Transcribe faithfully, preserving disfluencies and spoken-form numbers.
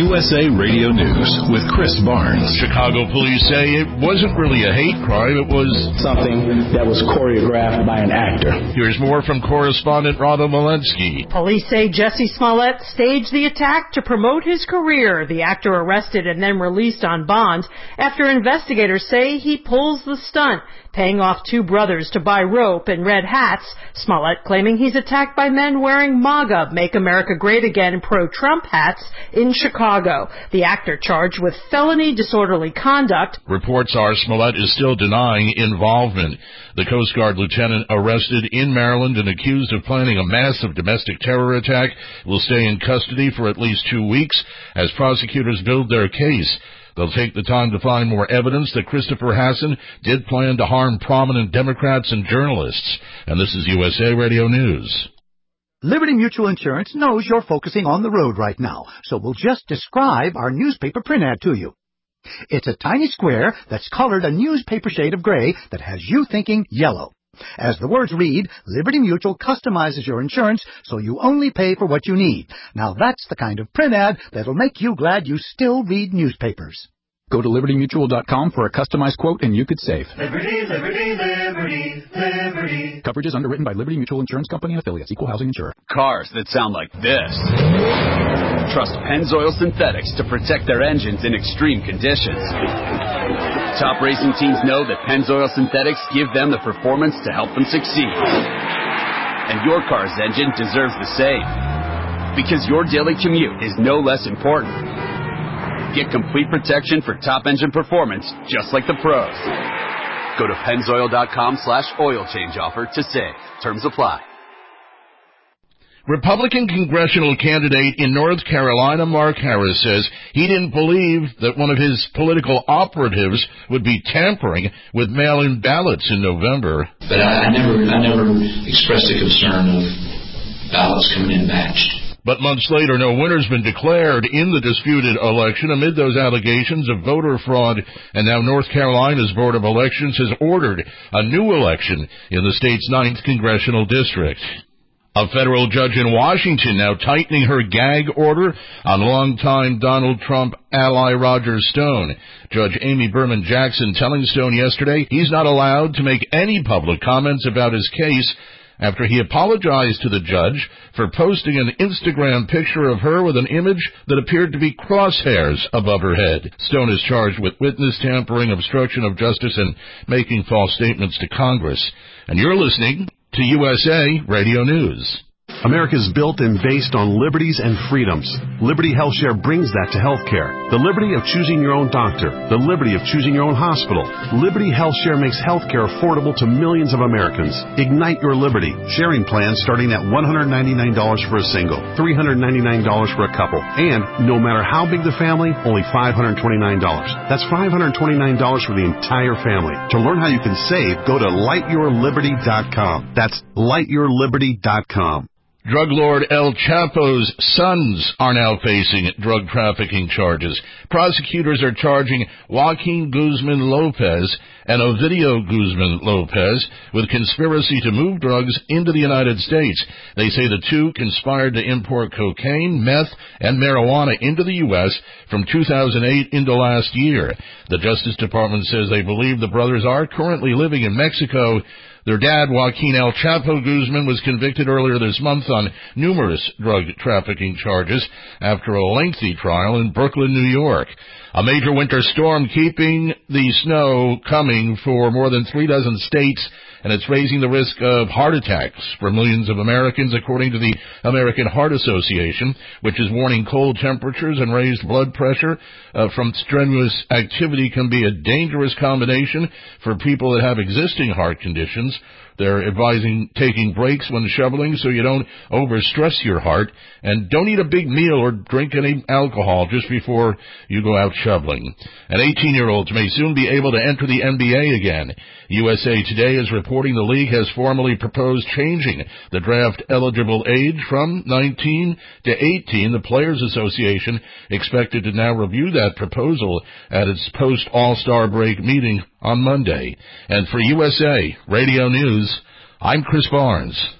U S A Radio News with Chris Barnes. Chicago police say it wasn't really a hate crime. It was something that was choreographed by an actor. Here's more from correspondent Rada Malensky. Police say Jussie Smollett staged the attack to promote his career. The actor arrested and then released on bond after investigators say he pulls the stunt, paying off two brothers to buy rope and red hats. Smollett claiming he's attacked by men wearing MAGA, Make America Great Again, pro-Trump hats in Chicago. The actor charged with felony disorderly conduct. Reports are Smollett is still denying involvement. The Coast Guard lieutenant arrested in Maryland and accused of planning a massive domestic terror attack will stay in custody for at least two weeks as prosecutors build their case. They'll take the time to find more evidence that Christopher Hassan did plan to harm prominent Democrats and journalists. And this is U S A Radio News. Liberty Mutual Insurance knows you're focusing on the road right now, so we'll just describe our newspaper print ad to you. It's a tiny square that's colored a newspaper shade of gray that has you thinking yellow. As the words read, Liberty Mutual customizes your insurance so you only pay for what you need. Now that's the kind of print ad that'll make you glad you still read newspapers. Go to liberty mutual dot com for a customized quote and you could save. Liberty, Liberty, Liberty, Liberty. Coverage is underwritten by Liberty Mutual Insurance Company and affiliates. Equal housing insurer. Cars that sound like this. Trust Pennzoil Synthetics to protect their engines in extreme conditions. Top racing teams know that Pennzoil Synthetics give them the performance to help them succeed. And your car's engine deserves the same. Because your daily commute is no less important. Get complete protection for top engine performance, just like the pros. Go to pennzoil dot com slash oil change offer to save. Terms apply. Republican congressional candidate in North Carolina, Mark Harris, says he didn't believe that one of his political operatives would be tampering with mail-in ballots in November. But I, I never, I never expressed a concern of ballots coming in matched. But months later, no winner's been declared in the disputed election amid those allegations of voter fraud. And now North Carolina's Board of Elections has ordered a new election in the state's ninth congressional district. A federal judge in Washington now tightening her gag order on longtime Donald Trump ally Roger Stone. Judge Amy Berman Jackson telling Stone yesterday he's not allowed to make any public comments about his case after he apologized to the judge for posting an Instagram picture of her with an image that appeared to be crosshairs above her head. Stone is charged with witness tampering, obstruction of justice, and making false statements to Congress. And you're listening to U S A Radio News. America's built and based on liberties and freedoms. Liberty HealthShare brings that to healthcare. The liberty of choosing your own doctor. The liberty of choosing your own hospital. Liberty HealthShare makes healthcare affordable to millions of Americans. Ignite your liberty. Sharing plans starting at one hundred ninety-nine dollars for a single, three hundred ninety-nine dollars for a couple, and no matter how big the family, only five hundred twenty-nine dollars. That's five hundred twenty-nine dollars for the entire family. To learn how you can save, go to light your liberty dot com. That's light your liberty dot com. Drug lord El Chapo's sons are now facing drug trafficking charges. Prosecutors are charging Joaquin Guzman Lopez and Ovidio Guzman Lopez with conspiracy to move drugs into the United States. They say the two conspired to import cocaine, meth, and marijuana into the U S from two thousand eight into last year. The Justice Department says they believe the brothers are currently living in Mexico. Their dad, Joaquin El Chapo Guzman, was convicted earlier this month on numerous drug trafficking charges after a lengthy trial in Brooklyn, New York. A major winter storm keeping the snow coming for more than three dozen states, and it's raising the risk of heart attacks for millions of Americans, according to the American Heart Association, which is warning cold temperatures and raised blood pressure uh, from strenuous activity can be a dangerous combination for people that have existing heart conditions. They're advising taking breaks when shoveling so you don't overstress your heart, and don't eat a big meal or drink any alcohol just before you go out shoveling. And eighteen-year-olds may soon be able to enter the N B A again. U S A Today is reporting the league has formally proposed changing the draft-eligible age from nineteen to eighteen. The Players Association expected to now review that proposal at its post-All-Star break meeting on Monday. And for U S A Radio News, I'm Chris Barnes.